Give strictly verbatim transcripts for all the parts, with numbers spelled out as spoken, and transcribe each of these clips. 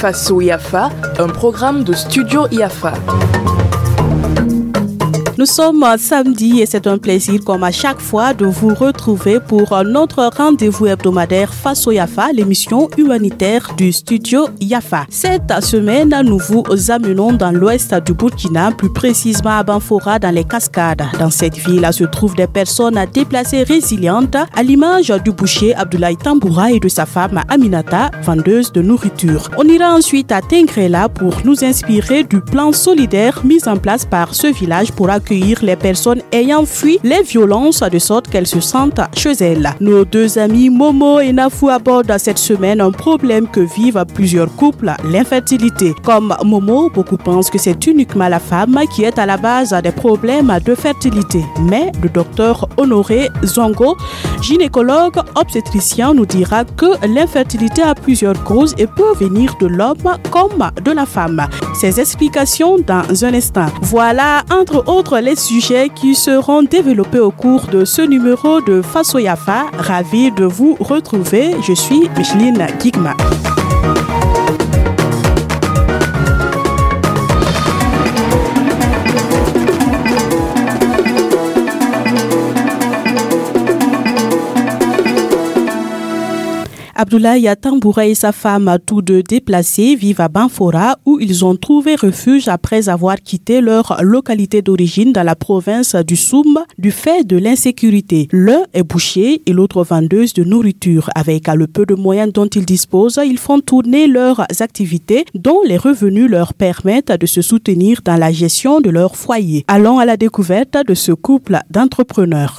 Faso Yafa, un programme de Studio Yafa. Nous sommes samedi et c'est un plaisir comme à chaque fois de vous retrouver pour notre rendez-vous hebdomadaire Faso Yafa, l'émission humanitaire du studio Yafa. Cette semaine, nous vous amenons dans l'ouest du Burkina, plus précisément à Banfora dans les Cascades. Dans cette ville se trouvent des personnes déplacées résilientes à l'image du boucher Abdoulaye Tamboura et de sa femme Aminata, vendeuse de nourriture. On ira ensuite à Tengrela pour nous inspirer du plan solidaire mis en place par ce village pour accueillir les personnes ayant fui les violences de sorte qu'elles se sentent chez elles. Nos deux amis Momo et Nafou abordent cette semaine un problème que vivent plusieurs couples, l'infertilité. Comme Momo, beaucoup pensent que c'est uniquement la femme qui est à la base des problèmes de fertilité. Mais le docteur Honoré Zongo, gynécologue obstétricien, nous dira que l'infertilité a plusieurs causes et peut venir de l'homme comme de la femme. Ces explications dans un instant. Voilà entre autres les sujets qui seront développés au cours de ce numéro de Faso Yafa. Ravi de vous retrouver. Je suis Micheline Gigma. Abdoulaye Tamboura et sa femme, tous deux déplacés, vivent à Banfora où ils ont trouvé refuge après avoir quitté leur localité d'origine dans la province du Soum du fait de l'insécurité. L'un est boucher et l'autre vendeuse de nourriture. Avec le peu de moyens dont ils disposent, ils font tourner leurs activités dont les revenus leur permettent de se soutenir dans la gestion de leur foyer. Allons à la découverte de ce couple d'entrepreneurs.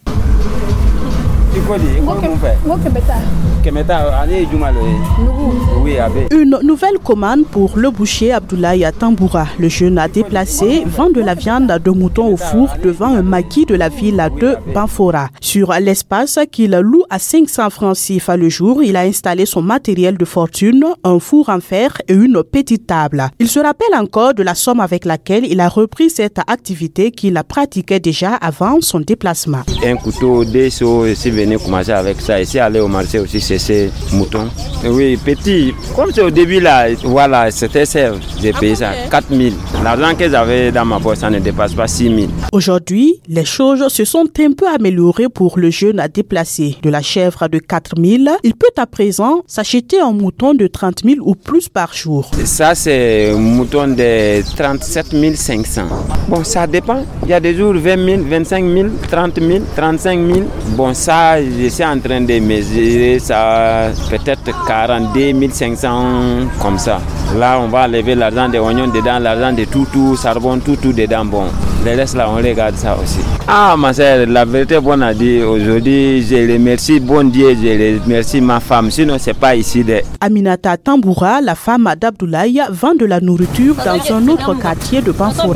Une nouvelle commande pour le boucher Abdoulaye Tamboura. Le jeune a déplacé vend de la viande de mouton au four devant un maquis de la ville de Banfora. Sur l'espace qu'il loue à cinq cents francs C F A le jour, il a installé son matériel de fortune, un four en fer et une petite table. Il se rappelle encore de la somme avec laquelle il a repris cette activité qu'il pratiquait déjà avant son déplacement. Un couteau, des seaux, ici venir commencer avec ça. Ici aller au marché aussi, c'est ces moutons. Oui, petit. Comme c'est au début là, voilà, c'était ça. J'ai payé ça, quatre mille. L'argent que j'avais dans ma poche, ça ne dépasse pas six mille. Aujourd'hui, les choses se sont un peu améliorées pour le jeune à déplacer. De la chèvre de quatre mille, il peut à présent s'acheter un mouton de trente mille ou plus par jour. Ça, c'est un mouton de trente-sept mille cinq cents. Bon, ça dépend. Il y a des jours vingt mille, vingt-cinq mille, trente mille, trente-cinq mille. Bon, ça, je suis en train de mesurer ça, peut-être quarante-deux mille cinq cents, comme ça. Là, on va enlever l'argent des oignons dedans, l'argent de tout, tout, charbon, tout, tout dedans. Bon, les restes là, on regarde ça aussi. Ah, ma soeur, la vérité, bonne à dire, aujourd'hui, je remercie bon Dieu, je remercie ma femme, sinon, c'est pas ici. De... Aminata Tamboura, la femme d'Abdoulaye, vend de la nourriture dans un autre quartier de Banfora.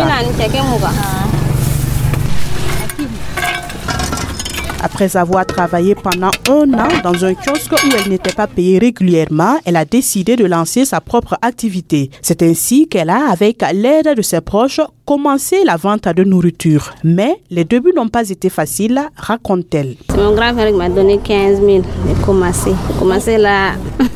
Après avoir travaillé pendant un an dans un kiosque où elle n'était pas payée régulièrement, elle a décidé de lancer sa propre activité. C'est ainsi qu'elle a, avec l'aide de ses proches, commencé la vente de nourriture. Mais les débuts n'ont pas été faciles, raconte-t-elle. Mon grand frère m'a donné quinze mille. J'ai commencé. J'ai commencé là.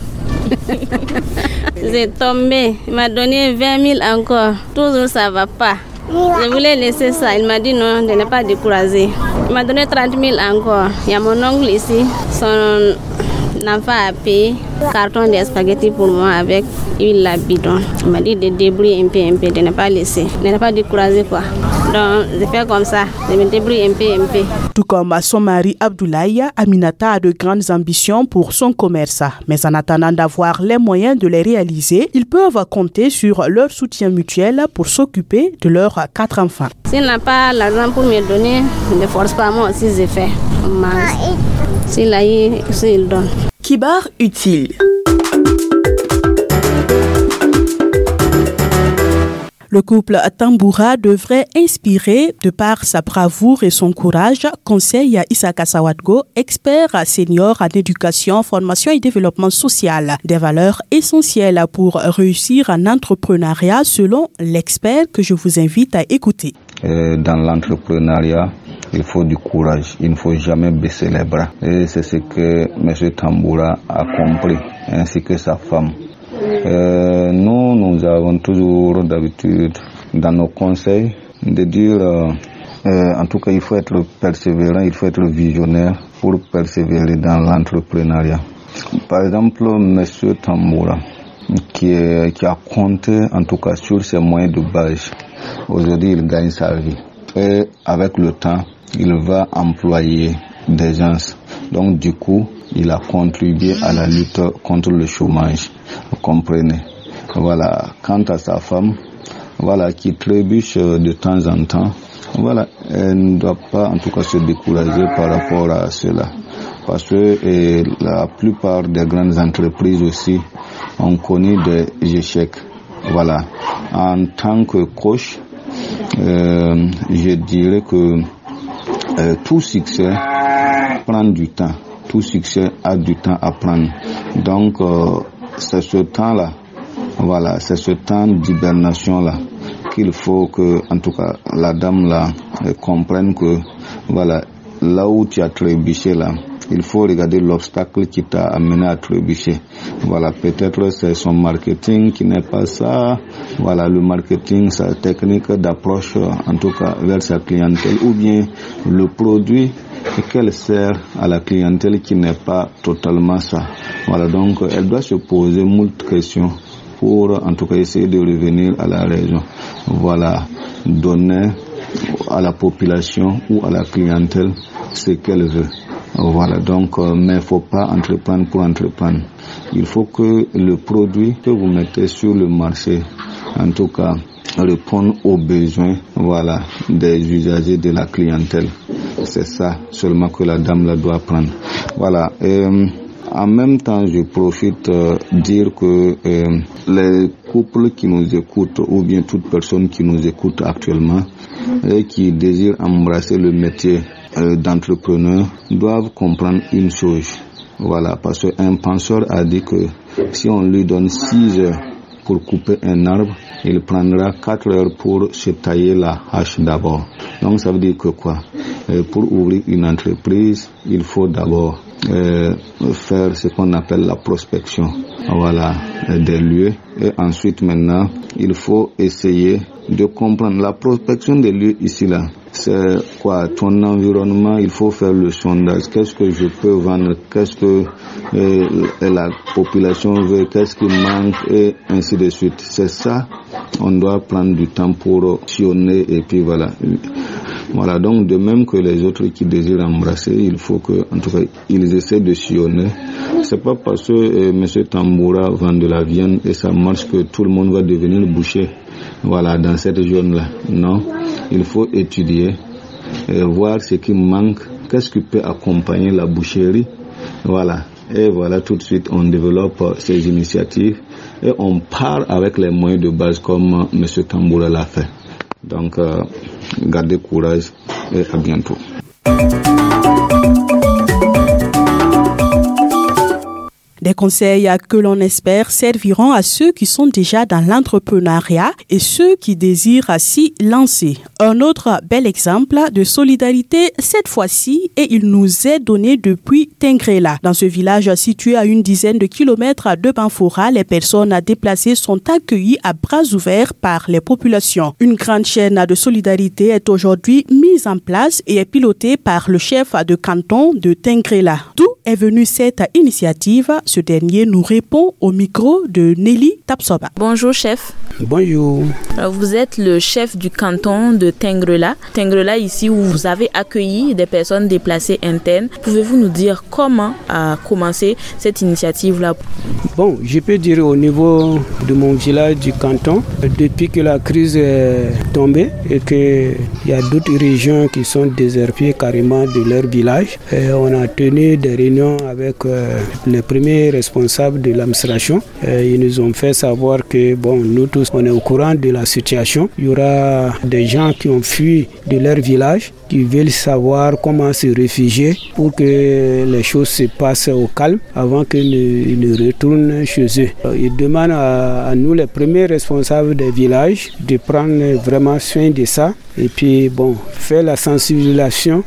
J'ai tombé. Il m'a donné vingt mille encore. Toujours ça ne va pas. Je voulais laisser ça. Il m'a dit non, de ne pas décourager. Il m'a donné trente mille encore. Il y a mon oncle ici. Son enfant a payé carton de spaghettis pour moi avec huile à bidon. Il m'a dit de débrouiller un peu, un peu, de ne pas laisser, de ne pas décourager quoi. Donc, je fais comme ça, je me débrouille un peu, un peu. Tout comme son mari Abdoulaye, Aminata a de grandes ambitions pour son commerce. Mais en attendant d'avoir les moyens de les réaliser, ils peuvent compter sur leur soutien mutuel pour s'occuper de leurs quatre enfants. S'il n'a pas l'argent pour me donner, ne force pas, moi aussi je fais. S'il a eu, il donne. Kibar utile. Le couple Tamboura devrait inspirer, de par sa bravoure et son courage, conseille Isaka Sawadgo, expert senior en éducation, formation et développement social. Des valeurs essentielles pour réussir en entrepreneuriat selon l'expert que je vous invite à écouter. Euh, dans l'entrepreneuriat, il faut du courage. Il ne faut jamais baisser les bras. Et c'est ce que M. Tamboura a compris, ainsi que sa femme. Euh, nous, nous avons toujours d'habitude dans nos conseils de dire, euh, euh, en tout cas, il faut être persévérant, il faut être visionnaire pour persévérer dans l'entrepreneuriat. Par exemple, M. Tamboura, qui, est, qui a compté en tout cas sur ses moyens de base, aujourd'hui il gagne sa vie. Et avec le temps, il va employer des gens. Donc du coup, il a contribué à la lutte contre le chômage. Vous comprenez? Voilà. Quant à sa femme, voilà, qui trébuche de temps en temps, voilà, elle ne doit pas en tout cas se décourager par rapport à cela. Parce que et, la plupart des grandes entreprises aussi ont connu des échecs. Voilà. En tant que coach, euh, je dirais que euh, tout succès prend du temps. Tout succès a du temps à prendre. Donc, euh, c'est ce temps-là, voilà, c'est ce temps d'hibernation-là qu'il faut que, en tout cas, la dame là euh, comprenne que, voilà, là où tu as trébuché là, il faut regarder l'obstacle qui t'a amené à trébucher. Voilà, peut-être c'est son marketing qui n'est pas ça. Voilà, le marketing, sa technique d'approche, en tout cas, vers sa clientèle, ou bien le produit qu'elle sert à la clientèle qui n'est pas totalement ça. Voilà, donc elle doit se poser moult questions pour, en tout cas, essayer de revenir à la raison. Voilà, donner à la population ou à la clientèle ce qu'elle veut. Voilà, donc, euh, mais il ne faut pas entreprendre pour entreprendre. Il faut que le produit que vous mettez sur le marché, en tout cas, réponde aux besoins, voilà, des usagers, de la clientèle. C'est ça seulement que la dame là doit prendre. Voilà. Et, en même temps, je profite euh, dire que euh, les couples qui nous écoutent, ou bien toute personne qui nous écoute actuellement et qui désire embrasser le métier euh, d'entrepreneur, doivent comprendre une chose. Voilà, parce qu'un penseur a dit que si on lui donne six heures pour couper un arbre, il prendra quatre heures pour se tailler la hache d'abord. Donc ça veut dire que quoi? euh, Pour ouvrir une entreprise, il faut d'abord euh, faire ce qu'on appelle la prospection, voilà, des lieux. Et ensuite maintenant, il faut essayer de comprendre la prospection des lieux ici là. C'est quoi ton environnement? Il faut faire le sondage. Qu'est-ce que je peux vendre? Qu'est-ce que euh, la population veut? Qu'est-ce qui manque? Et ainsi de suite. C'est ça. On doit prendre du temps pour sillonner et puis voilà. Voilà, donc de même que les autres qui désirent embrasser, il faut que, en tout cas, ils essaient de sillonner. C'est pas parce que euh, M. Tamboura vend de la viande et ça marche que tout le monde va devenir boucher. Voilà, dans cette zone-là. Non, il faut étudier, et voir ce qui manque, qu'est-ce qui peut accompagner la boucherie. Voilà, et voilà, tout de suite, on développe ces initiatives et on part avec les moyens de base comme M. Tamboura l'a fait. Donc, euh, gardez courage et à bientôt. Des conseils que l'on espère serviront à ceux qui sont déjà dans l'entrepreneuriat et ceux qui désirent s'y lancer. Un autre bel exemple de solidarité cette fois-ci et il nous est donné depuis Tengrela. Dans ce village situé à une dizaine de kilomètres de Banfora, les personnes déplacées sont accueillies à bras ouverts par les populations. Une grande chaîne de solidarité est aujourd'hui mise en place et est pilotée par le chef de canton de Tengrela. D'où est venue cette initiative? Ce dernier nous répond au micro de Nelly Tapsoba. Bonjour chef. Bonjour. Alors, vous êtes le chef du canton de Tengrela. Tengrela ici où vous avez accueilli des personnes déplacées internes. Pouvez-vous nous dire comment a commencé cette initiative-là? Bon, je peux dire au niveau de mon village du canton, depuis que la crise est tombée et qu'il y a d'autres régions qui sont désertées carrément de leur village, et on a tenu des réunions avec euh, les premiers responsables de l'administration. Et ils nous ont fait savoir que bon, nous tous on est au courant de la situation. Il y aura des gens qui ont fui de leur village, qui veulent savoir comment se réfugier pour que les choses se passent au calme avant qu'ils ne retournent chez eux. Ils demandent à, à nous, les premiers responsables des villages, de prendre vraiment soin de ça et puis bon, faire la sensibilisation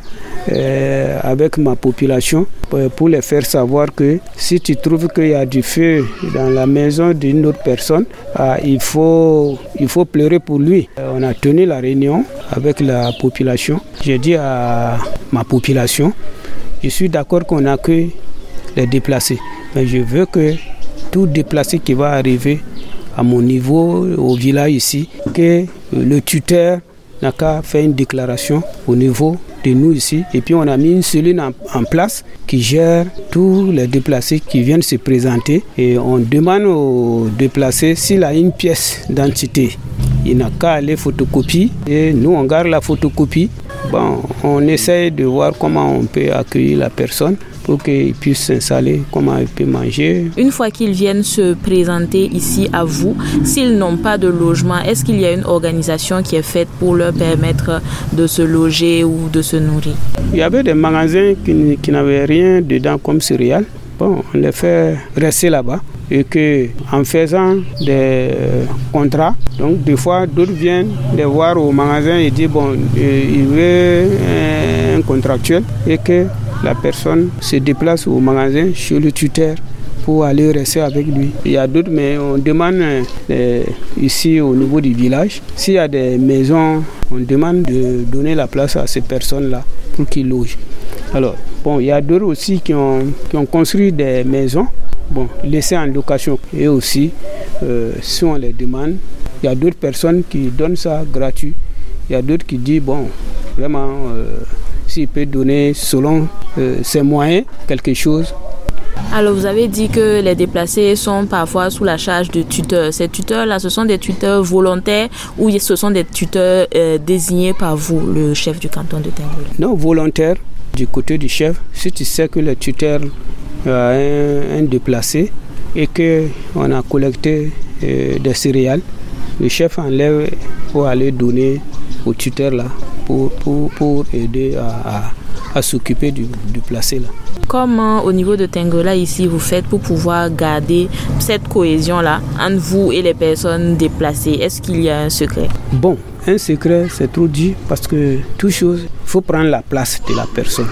euh, avec ma population pour, pour les faire savoir que si tu trouves qu'il y a du feu dans la maison d'une autre personne, euh, il faut, il faut pleurer pour lui. Euh, on a tenu la réunion avec la population. J'ai dit à ma population, je suis d'accord qu'on accueille les déplacés, mais je veux que tout déplacé qui va arriver à mon niveau, au village ici, que le tuteur n'a qu'à faire une déclaration au niveau de nous ici. Et puis on a mis une cellule en, en place qui gère tous les déplacés qui viennent se présenter. Et on demande aux déplacés s'il a une pièce d'identité. Il n'a qu'à aller photocopier et nous on garde la photocopie. Bon, on essaye de voir comment on peut accueillir la personne pour qu'ils puissent s'installer, comment ils peuvent manger. Une fois qu'ils viennent se présenter ici à vous, s'ils n'ont pas de logement, est-ce qu'il y a une organisation qui est faite pour leur permettre de se loger ou de se nourrir? Il y avait des magasins qui, qui n'avaient rien dedans comme céréales. Bon, on les fait rester là-bas. Et que en faisant des euh, contrats, donc des fois d'autres viennent les voir au magasin et disent bon, euh, il veut un, un contractuel et que la personne se déplace au magasin chez le tuteur pour aller rester avec lui. Il y a d'autres, mais on demande euh, ici au niveau du village, s'il y a des maisons, on demande de donner la place à ces personnes-là pour qu'ils logent. Alors, bon, il y a d'autres aussi qui ont, qui ont construit des maisons, bon, laissées en location. Et aussi, euh, si on les demande, il y a d'autres personnes qui donnent ça gratuit. Il y a d'autres qui disent, bon, vraiment, euh, s'il peut donner selon euh, ses moyens quelque chose. Alors vous avez dit que les déplacés sont parfois sous la charge de tuteurs. Ces tuteurs-là, ce sont des tuteurs volontaires ou ce sont des tuteurs euh, désignés par vous, le chef du canton de Tingrela? Non, volontaires du côté du chef. Si tu sais que le tuteur a un, un déplacé et qu'on a collecté euh, des céréales, le chef enlève pour aller donner au tuteur là pour, pour, pour aider à, à, à s'occuper du, du placé là. Comment au niveau de Tingrela ici vous faites pour pouvoir garder cette cohésion là entre vous et les personnes déplacées? Est-ce qu'il y a un secret? Bon, un secret c'est trop dit parce que toute chose, il faut prendre la place de la personne.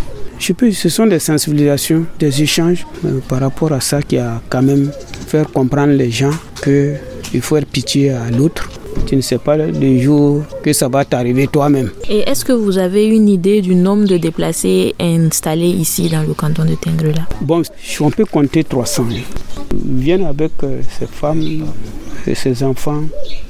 Je peux, ce sont des sensibilisations, des échanges euh, par rapport à ça qui a quand même fait comprendre les gens qu'il faut faire pitié à l'autre. Tu ne sais pas le jour que ça va t'arriver toi-même. Et est-ce que vous avez une idée du nombre de déplacés installés ici dans le canton de Tingrela? Bon, on peut compter trois cents. Ils viennent avec euh, ces femmes et ces enfants.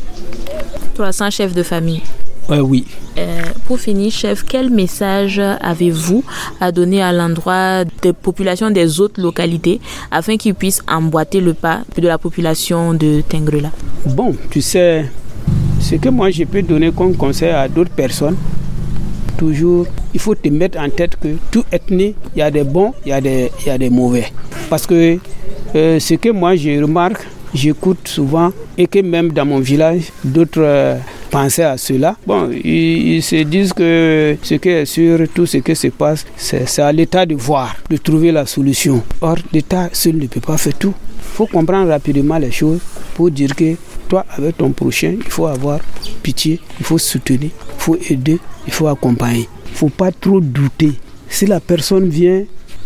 trois cents chefs de famille? Euh, oui. Euh, pour finir, chef, quel message avez-vous à donner à l'endroit des populations des autres localités afin qu'ils puissent emboîter le pas de la population de Tingrela? Bon, tu sais, ce que moi je peux donner comme conseil à d'autres personnes, toujours, il faut te mettre en tête que tout ethnie, il y a des bons, il y a des, il y a des mauvais. Parce que euh, ce que moi je remarque, j'écoute souvent et que même dans mon village, d'autres euh, pensaient à cela. Bon, ils, ils se disent que ce qui est sûr, tout ce qui se passe, c'est, c'est à l'État de voir, de trouver la solution. Or, l'État seul ne peut pas faire tout. Il faut comprendre rapidement les choses pour dire que toi, avec ton prochain, il faut avoir pitié, il faut soutenir, il faut aider, il faut accompagner. Il ne faut pas trop douter. Si la personne vient,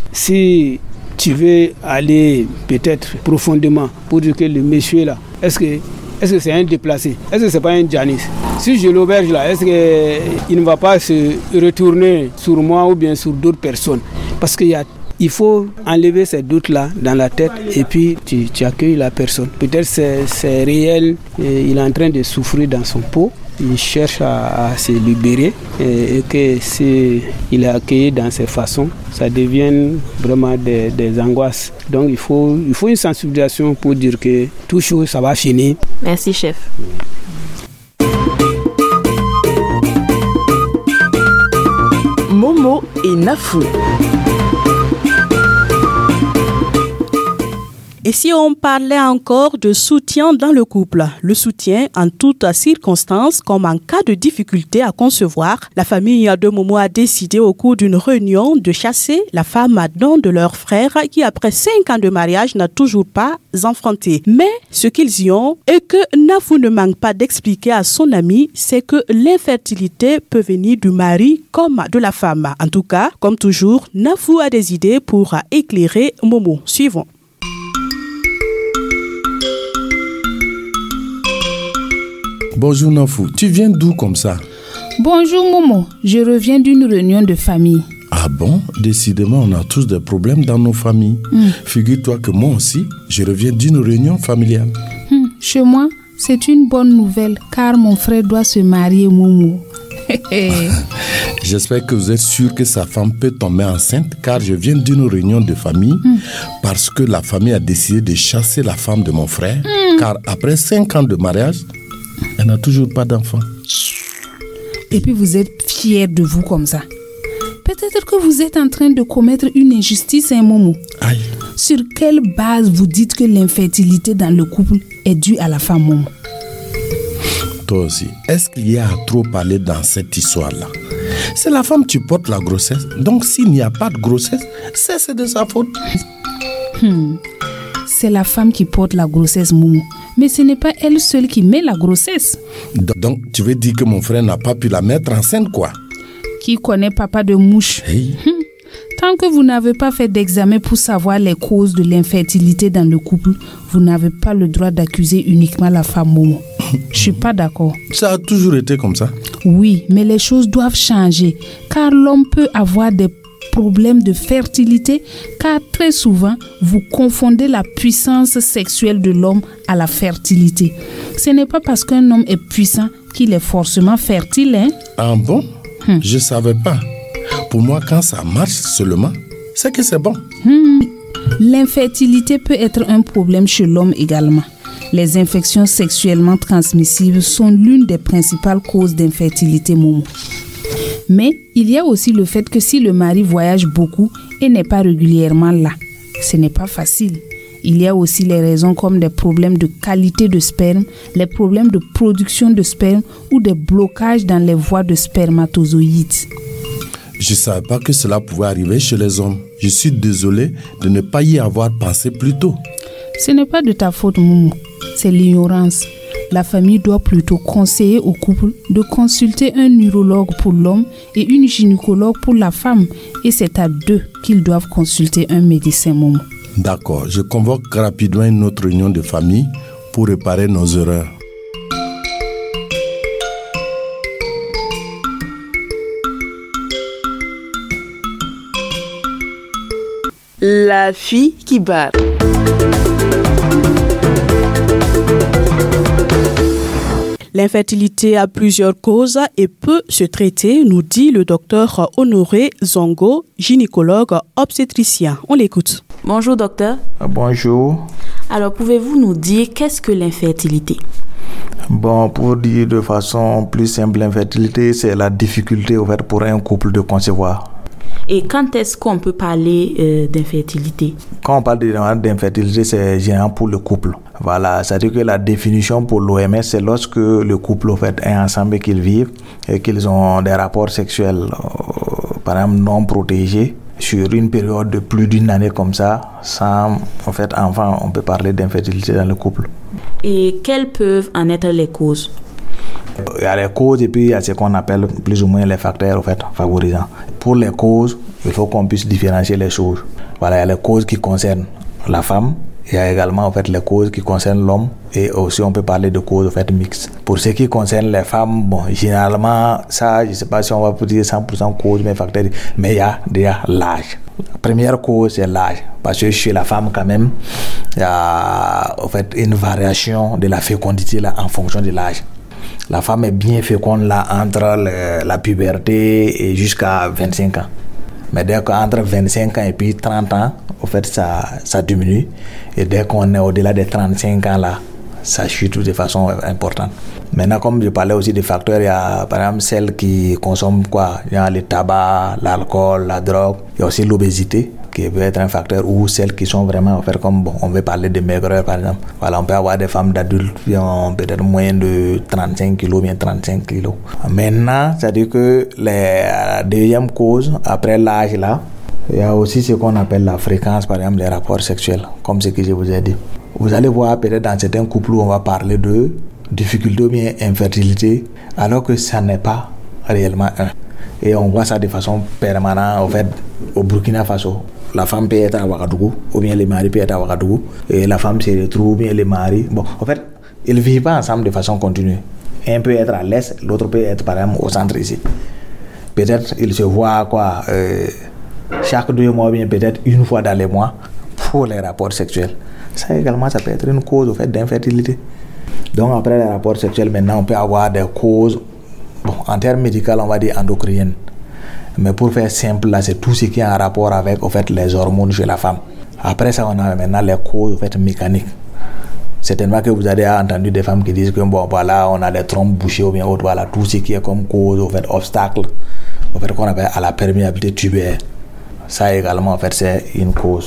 si tu veux aller peut-être profondément pour dire que le monsieur là, est-ce que, est-ce que c'est un déplacé? Est-ce que c'est pas un Janis? Si je l'auberge là, est-ce qu'il ne va pas se retourner sur moi ou bien sur d'autres personnes? Parce qu'il y a Il faut enlever ces doutes-là dans la tête et puis tu, tu accueilles la personne. Peut-être c'est, c'est réel, et il est en train de souffrir dans son pot. Il cherche à, à se libérer et, et que si il est accueilli dans ces façons, ça devient vraiment des, des angoisses. Donc il faut, il faut une sensibilisation pour dire que tout chose, ça va finir. Merci chef. Momo et Nafou. Et si on parlait encore de soutien dans le couple, le soutien en toutes circonstances, comme en cas de difficulté à concevoir, la famille de Momo a décidé au cours d'une réunion de chasser la femme d'un de leurs frères qui, après cinq ans de mariage, n'a toujours pas enfanté. Mais ce qu'ils y ont et que Nafou ne manque pas d'expliquer à son ami, c'est que l'infertilité peut venir du mari comme de la femme. En tout cas, comme toujours, Nafou a des idées pour éclairer Momo. Suivons. Bonjour Nafou, tu viens d'où comme ça? Bonjour Momo, je reviens d'une réunion de famille. Ah bon? Décidément, on a tous des problèmes dans nos familles. Mm. Figure-toi que moi aussi, je reviens d'une réunion familiale. Mm. Chez moi, c'est une bonne nouvelle car mon frère doit se marier, Momo. J'espère que vous êtes sûr que sa femme peut tomber enceinte car je viens d'une réunion de famille mm. parce que la famille a décidé de chasser la femme de mon frère mm. car après cinq ans de mariage, elle n'a toujours pas d'enfant. Et puis vous êtes fiers de vous comme ça. Peut-être que vous êtes en train de commettre une injustice, hein, Momo. Aïe. Sur quelle base vous dites que l'infertilité dans le couple est due à la femme, Momo? Toi aussi, est-ce qu'il y a à trop parler dans cette histoire-là? C'est la femme qui porte la grossesse. Donc s'il n'y a pas de grossesse, c'est, c'est de sa faute. Hmm. C'est la femme qui porte la grossesse, Momo. Mais ce n'est pas elle seule qui met la grossesse. Donc, tu veux dire que mon frère n'a pas pu la mettre enceinte, quoi? Qui connaît papa de mouche? Hey. Hum. Tant que vous n'avez pas fait d'examen pour savoir les causes de l'infertilité dans le couple, vous n'avez pas le droit d'accuser uniquement la femme, Momo. Je suis pas d'accord. Ça a toujours été comme ça? Oui, mais les choses doivent changer. Car l'homme peut avoir des problèmes de fertilité, car très souvent, vous confondez la puissance sexuelle de l'homme à la fertilité. Ce n'est pas parce qu'un homme est puissant qu'il est forcément fertile, hein? Ah bon? Hum. Je savais pas. Pour moi, quand ça marche seulement, c'est que c'est bon. Hum. L'infertilité peut être un problème chez l'homme également. Les infections sexuellement transmissibles sont l'une des principales causes d'infertilité, Momo. Mais il y a aussi le fait que si le mari voyage beaucoup et n'est pas régulièrement là, ce n'est pas facile. Il y a aussi les raisons comme des problèmes de qualité de sperme, les problèmes de production de sperme ou des blocages dans les voies de spermatozoïdes. Je ne savais pas que cela pouvait arriver chez les hommes. Je suis désolé de ne pas y avoir pensé plus tôt. Ce n'est pas de ta faute, Momo. C'est l'ignorance. La famille doit plutôt conseiller au couple de consulter un urologue pour l'homme et une gynécologue pour la femme. Et c'est à deux qu'ils doivent consulter un médecin, Momo. D'accord, je convoque rapidement une autre réunion de famille pour réparer nos erreurs. La fille qui barre. L'infertilité a plusieurs causes et peut se traiter, nous dit le docteur Honoré Zongo, gynécologue obstétricien. On l'écoute. Bonjour docteur. Bonjour. Alors pouvez-vous nous dire qu'est-ce que l'infertilité? Bon, pour dire de façon plus simple, l'infertilité, c'est la difficulté au fait, pour un couple de concevoir. Et quand est-ce qu'on peut parler euh, d'infertilité? Quand on parle d'infertilité, c'est généralement pour le couple. Voilà, c'est-à-dire que la définition pour l'O M S, c'est lorsque le couple au fait, est ensemble et qu'ils vivent et qu'ils ont des rapports sexuels, euh, par exemple, non protégés, sur une période de plus d'une année comme ça, sans en fait, enfant, on peut parler d'infertilité dans le couple. Et quelles peuvent en être les causes? Il y a les causes et puis il y a ce qu'on appelle plus ou moins les facteurs en fait, favorisants. Pour les causes, il faut qu'on puisse différencier les choses. Voilà, il y a les causes qui concernent la femme, il y a également en fait, les causes qui concernent l'homme et aussi on peut parler de causes en fait, mixtes. Pour ce qui concerne les femmes, bon, généralement, ça, je ne sais pas si on va dire cent pour cent cause, mais facteurs, mais il y a déjà l'âge. La première cause, c'est l'âge. Parce que chez la femme, quand même, il y a en fait, une variation de la fécondité là, en fonction de l'âge. La femme est bien féconde là entre le, la puberté et jusqu'à vingt-cinq ans. Mais dès qu'entre vingt-cinq ans et puis trente ans, en fait, ça, ça diminue. Et dès qu'on est au-delà des trente-cinq ans là, ça chute de façon importante. Maintenant, comme je parlais aussi des facteurs, il y a par exemple celles qui consomment quoi? Il y a le tabac, l'alcool, la drogue. Il y a aussi l'obésité. qui peut être un facteur, ou celles qui sont vraiment, faire comme, bon, on veut parler de maigreur par exemple. Voilà, on peut avoir des femmes d'adultes qui ont peut-être moins de trente-cinq kilos, bien trente-cinq kilos. Maintenant, c'est-à-dire que la deuxième cause, après l'âge là, il y a aussi ce qu'on appelle la fréquence, par exemple, les rapports sexuels, comme ce que je vous ai dit. Vous allez voir peut-être dans certains couples où on va parler de difficulté ou bien infertilité, alors que ça n'est pas réellement un. Et on voit ça de façon permanente, en fait, au Burkina Faso. La femme peut être à Ouagadougou, ou bien le mari peut être à Ouagadougou, et la femme se retrouve, ou bien le mari. Bon, en fait, ils ne vivent pas ensemble de façon continue. Un peut être à l'est, l'autre peut être, par exemple, au centre ici. Peut-être ils se voient, quoi, euh, chaque deux mois, bien peut-être une fois dans les mois, pour les rapports sexuels. Ça également, ça peut être une cause, au fait, d'infertilité. Donc, après les rapports sexuels, maintenant, on peut avoir des causes, bon, en termes médicaux, on va dire endocriniennes. Mais pour faire simple, là, c'est tout ce qui est en rapport avec, au fait, les hormones chez la femme. Après ça, on a maintenant les causes, au fait, mécaniques. Certainement que vous avez entendu des femmes qui disent que, bon, voilà, on a des trompes bouchées ou bien autre, voilà, tout ce qui est comme cause, au fait, obstacle, au fait, qu'on appelle à la perméabilité tubaire. Ça également, en fait, c'est une cause.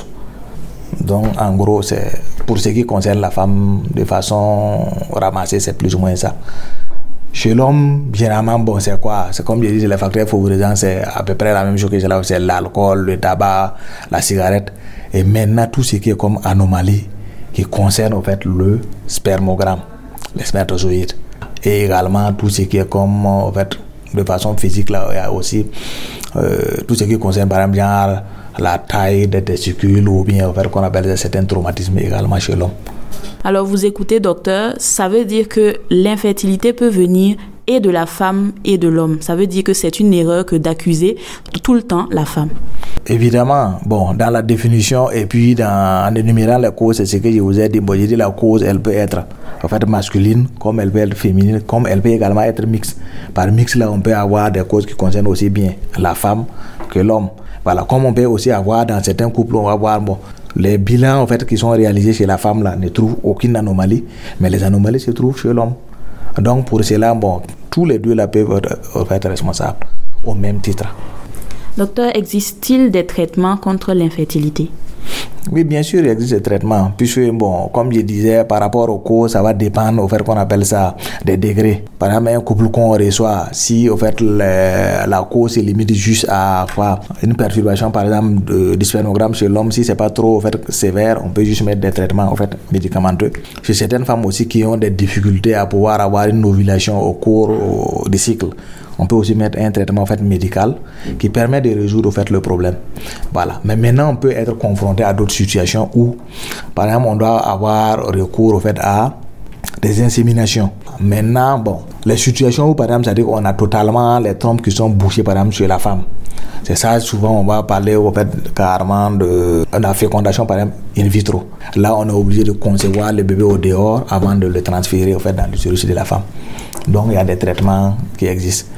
Donc, en gros, c'est pour ce qui concerne la femme, de façon ramassée, c'est plus ou moins ça. Chez l'homme, généralement, bon, c'est quoi? C'est comme je dis, les facteurs favorisants, c'est à peu près la même chose que c'est là, c'est l'alcool, le tabac, la cigarette. Et maintenant, tout ce qui est comme anomalie, qui concerne, en fait, le spermogramme, les spermatozoïdes. Et également, tout ce qui est comme, en fait, de façon physique, là, il y a aussi euh, tout ce qui concerne, par exemple, genre, la taille des testicules ou bien, en fait, qu'on appelle certains traumatismes également chez l'homme. Alors vous écoutez, docteur, ça veut dire que l'infertilité peut venir et de la femme et de l'homme. Ça veut dire que c'est une erreur que d'accuser tout le temps la femme. Évidemment, bon, dans la définition et puis dans, en énumérant les causes, c'est ce que je vous ai dit. Bon, j'ai dit la cause, elle peut être en fait masculine, comme elle peut être féminine, comme elle peut également être mixte. Par mixte, là, on peut avoir des causes qui concernent aussi bien la femme que l'homme. Voilà, comme on peut aussi avoir dans certains couples, on va voir, bon, les bilans en fait qui sont réalisés chez la femme là ne trouvent aucune anomalie, mais les anomalies se trouvent chez l'homme. Donc pour cela, bon, tous les deux là peuvent être, être responsables au même titre. Docteur, existe-t-il des traitements contre l'infertilité? Oui, bien sûr, il existe des traitements. Puisque, bon, comme je disais, par rapport aux causes, ça va dépendre, au fait, qu'on appelle ça des degrés. Par exemple, un couple qu'on reçoit, si, au fait, le, la cause se limite juste à quoi, une perturbation, par exemple, de, du spermogramme chez l'homme, si c'est pas trop, au fait, sévère, on peut juste mettre des traitements, en fait, médicamenteux. Chez certaines femmes aussi qui ont des difficultés à pouvoir avoir une ovulation au cours du cycle, on peut aussi mettre un traitement en fait médical qui permet de résoudre en fait le problème. Voilà. Mais maintenant on peut être confronté à d'autres situations où, par exemple, on doit avoir recours en fait à des inséminations. Maintenant, bon, les situations où par exemple, c'est-à-dire qu'on a totalement les trompes qui sont bouchées par exemple chez la femme. C'est ça, souvent on va parler en fait carrément de la fécondation par exemple in vitro. Là, on est obligé de concevoir le bébé au dehors avant de le transférer en fait dans l'utérus de la femme. Donc il y a des traitements qui existent.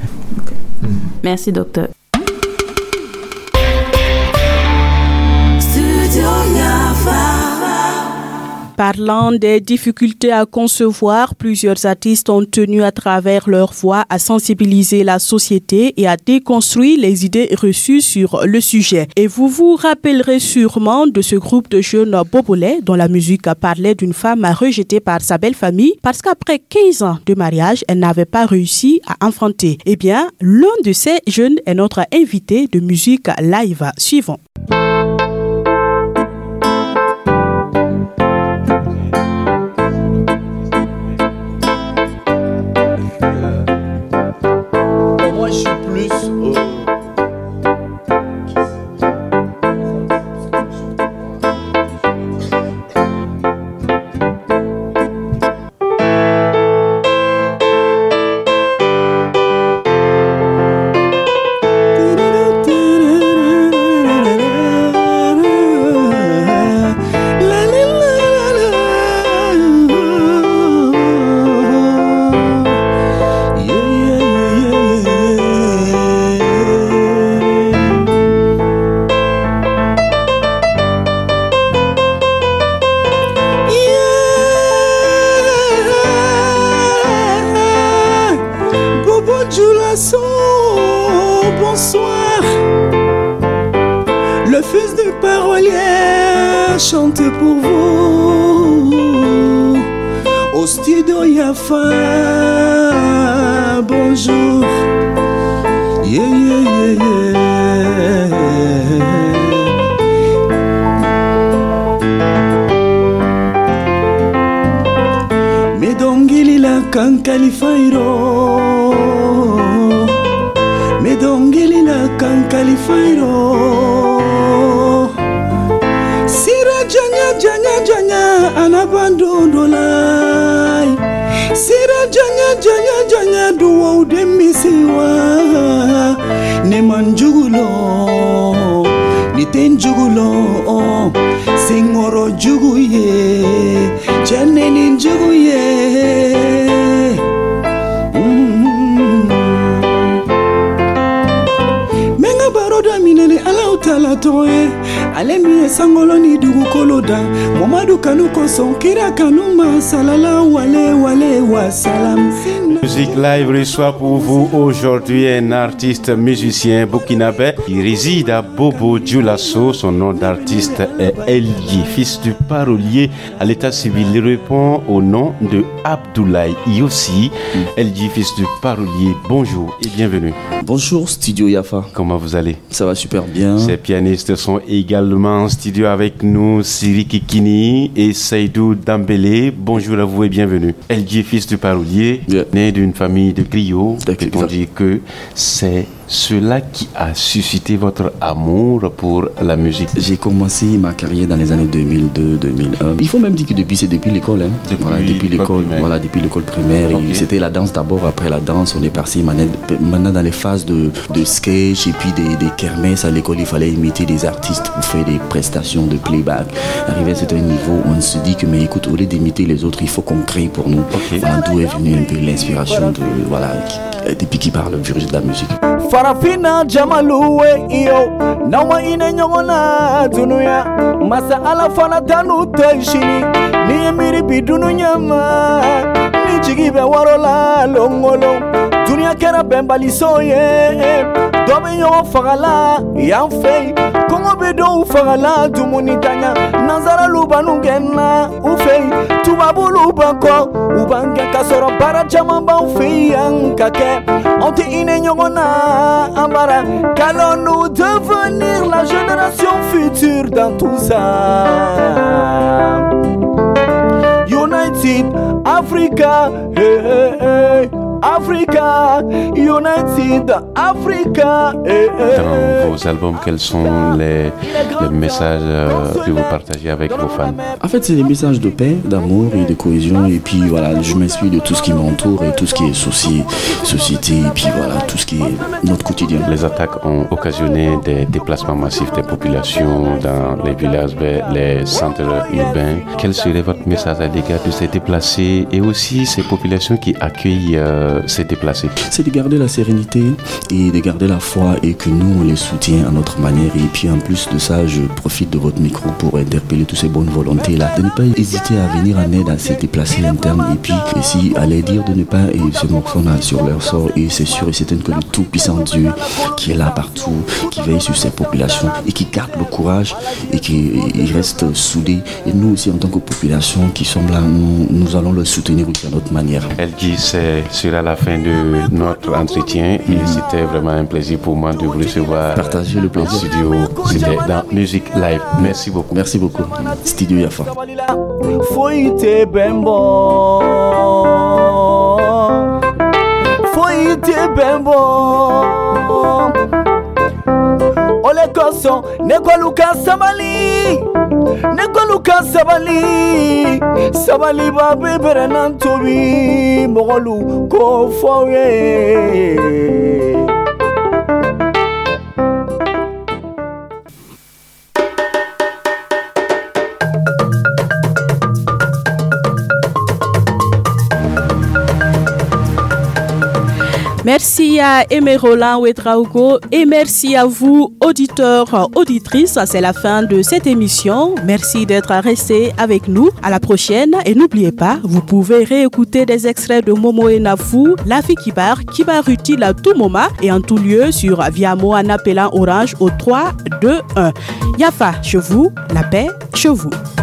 Merci docteur. Parlant des difficultés à concevoir, plusieurs artistes ont tenu à travers leur voix à sensibiliser la société et à déconstruire les idées reçues sur le sujet. Et vous vous rappellerez sûrement de ce groupe de jeunes Bobolais dont la musique parlait d'une femme rejetée par sa belle famille parce qu'après quinze ans de mariage, elle n'avait pas réussi à enfanter. Eh bien, l'un de ces jeunes est notre invité de musique live. Suivons. fils du parolier chante pour vous au studio Yafa. Bonjour. Yeah, yeah, yeah, yeah. Medongili la kankalifairo, Medongili la kankalifairo. Sira janya janya janya anabandondolai. Sira janya janya janya duwa udemisiwa. Ne manjugulo, ni tenjugulo, singoro juguye, jane ninjuguye. Menga baroda minene ala utala toye, alemi sangolo ni dugu koloda, momadu kanu koson kira kanu masalala wale wale wasalam. Musique Live reçoit pour vous aujourd'hui un artiste musicien burkinabé qui réside à Bobo Dioulasso. Son nom d'artiste est Elji, fils du parolier à l'état civil. Il répond au nom de Abdoulaye Yossi. Mm. Elji, fils du parolier, bonjour et bienvenue. Bonjour Studio Yafa. Comment vous allez? Ça va super bien. Ces pianistes sont également en studio avec nous, Siri Kikini et Seydou Dambélé. Bonjour à vous et bienvenue. Elji, fils du parolier, yeah. Né d'une famille de griots, on dit que c'est cela qui a suscité votre amour pour la musique. J'ai commencé ma carrière dans les années deux mille deux deux mille un. Il faut même dire que depuis, c'est depuis l'école. Hein. Depuis, voilà, depuis l'école, voilà, depuis l'école primaire. Okay. C'était la danse d'abord, après la danse, on est passé maintenant dans les phases de, de sketch et puis des, des kermesses. À l'école, il fallait imiter des artistes pour faire des prestations de playback. Arrivé à un certain niveau, on se dit que, mais écoute, au lieu d'imiter les autres, il faut qu'on crée pour nous. Okay. Voilà, d'où est venue un peu l'inspiration de, voilà, depuis qui parle virus de la musique. Farafina jamaluwe iyo nawa ine nyongona dunuya masa ala fana tanu taishini ni emiri bidunu nyama ni jigibe warola longolo dunia kera bembali soye dobe yo fagala yanfei kongo bedo fagala dumunitanya nazara lubanu genna ufei tubabulu bako ubange kasoro para jamamba ufei yankake onti ine nyongona ambara qu'allons-nous devenir la génération future dans tout ça. United Africa, hey, hey, hey. Africa, United Africa. Eh, eh. Dans vos albums, quels sont les, les messages euh, que vous partagez avec vos fans? En fait, c'est des messages de paix, d'amour et de cohésion. Et puis voilà, je m'inspire de tout ce qui m'entoure et tout ce qui est souci, société, et puis voilà, tout ce qui est notre quotidien. Les attaques ont occasionné des déplacements massifs des populations dans les villages, les centres urbains. Quel serait votre message à l'égard de ces déplacés et aussi ces populations qui accueillent euh, s'est déplacé? C'est de garder la sérénité et de garder la foi et que nous on les soutient à notre manière. Et puis en plus de ça, je profite de votre micro pour interpeller toutes ces bonnes volontés là, de ne pas hésiter à venir en aide à ces déplacés internes et puis aussi à les dire de ne pas se morfondre sur leur sort. Et c'est sûr et certain que le tout-puissant Dieu qui est là partout, qui veille sur ces populations et qui garde le courage et qui reste soudé. Et nous aussi en tant que population qui sommes là, nous, nous allons le soutenir aussi à notre manière. Elle dit c'est sur à la fin de notre entretien mm-hmm. et c'était vraiment un plaisir pour moi de vous recevoir. Partager le plaisir. En studio, c'était dans Musique Live. Merci beaucoup. Merci beaucoup. Studio Yafa. Foite bembo, foite bembo. Ole koso, nekoluka sabali, nekoluka sabali, sabali ba bebere nantobi, mogolu ko foye. Merci à Aimé Roland Ouedraogo et merci à vous, auditeurs, auditrices. C'est la fin de cette émission. Merci d'être restés avec nous. À la prochaine. Et n'oubliez pas, vous pouvez réécouter des extraits de Momo et Nafou, La Fille qui barre, qui va utile à tout moment et en tout lieu sur Viamo en appelant Orange au trois deux un. Yafa chez vous, la paix chez vous.